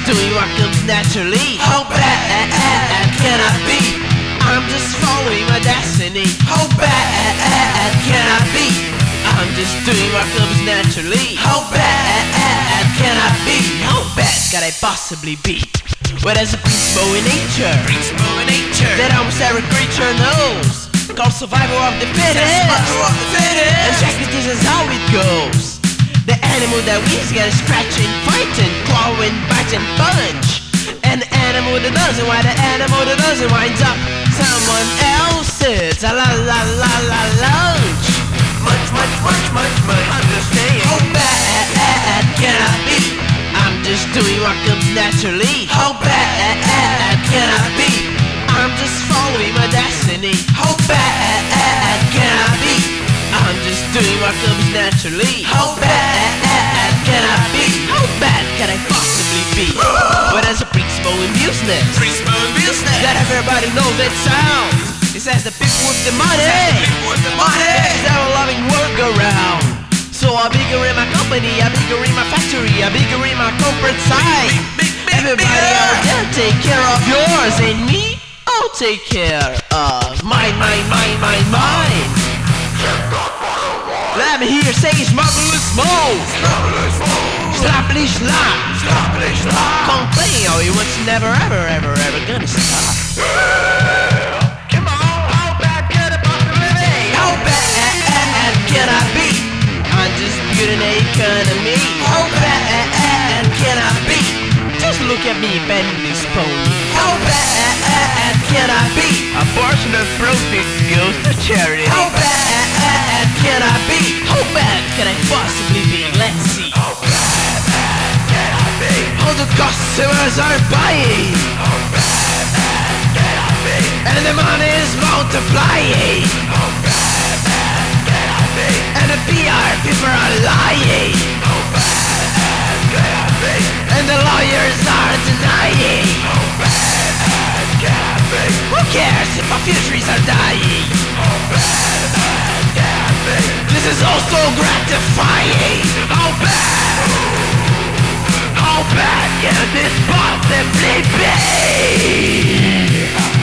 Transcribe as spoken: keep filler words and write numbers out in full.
doing what comes naturally. How bad can I be? I'm just following my destiny. How bad can I be? I'm just doing what comes naturally. How bad can I be? How bad can I possibly be? Well, there's a principle in nature, Principle in nature that almost every creature knows, called survival of the fittest. Survival of the fittest. And check it, this is how it goes. The animal that wins gets scratching, fighting, clawing, biting, punch. An animal that doesn't, why the animal that doesn't winds up someone else's la la la la lunch. Much, much, much, much, much understand. How bad can I be? I'm just doing what comes naturally. How bad can I be? I'm just following my destiny. How bad can I be? I'm just doing what comes naturally. How bad can I be? How bad can I possibly be? But there's a principle in business, Principle in business that everybody knows it sounds. It says the people with the money, People with the money is our loving workaround. So I'm bigger in my company, I'm bigger in my factory, I'm bigger in my corporate side. Big, big, Everybody bigger. out there take care of yours, and me, I'll take care of mine, mine, mine, mine, mine. Let me hear say smugglers smoke, slappily slap, complain all you want, never ever ever ever gonna stop. Come on, how bad can I possibly be? How bad can I be? I'm just building an economy. How bad can I be? Just look at me bending this pony. How bad can I be? A portion of profits goes to charity. How bad can I be? How bad can I possibly be? Let's see. How bad can I be? All the customers are buying, How bad can I be? and the money is multiplying, How bad can I be? and the P R people are lying, How bad can I be? and the lawyers are denying. How bad can I be? Who cares if our futures are dying? How bad can I be? This is also gratifying. How bad? How bad can this possibly be?